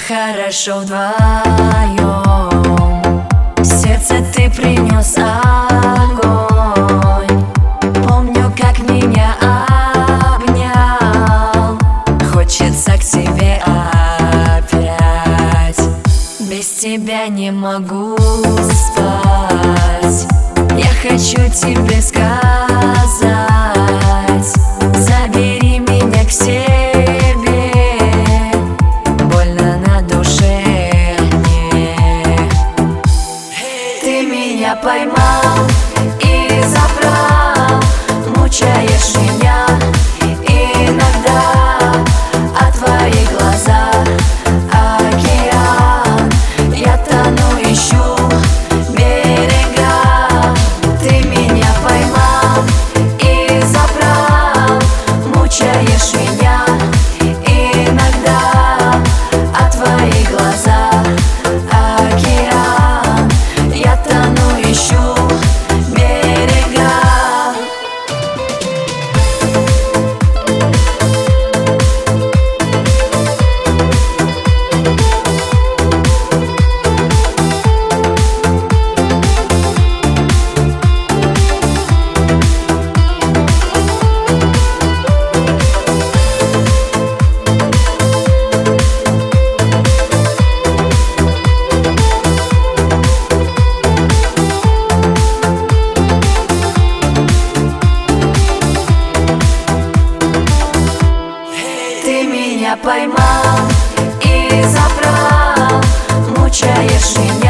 хорошо вдвоем. В сердце ты принес огонь. Помню, как меня обнял. Хочется к тебе опять. Без тебя не могу спать. Я хочу тебе сказать: забери меня к себе. Больно на душе мне. Ты меня поймал и забрал, мучаешь меня иногда. А твои глаза океан, я тону, ищу берега. Ты меня поймал и забрал, мучаешь меня иногда. А твои глаза океан, я тону, ищу берега. Ты меня поймал и забрал, мучаешь меня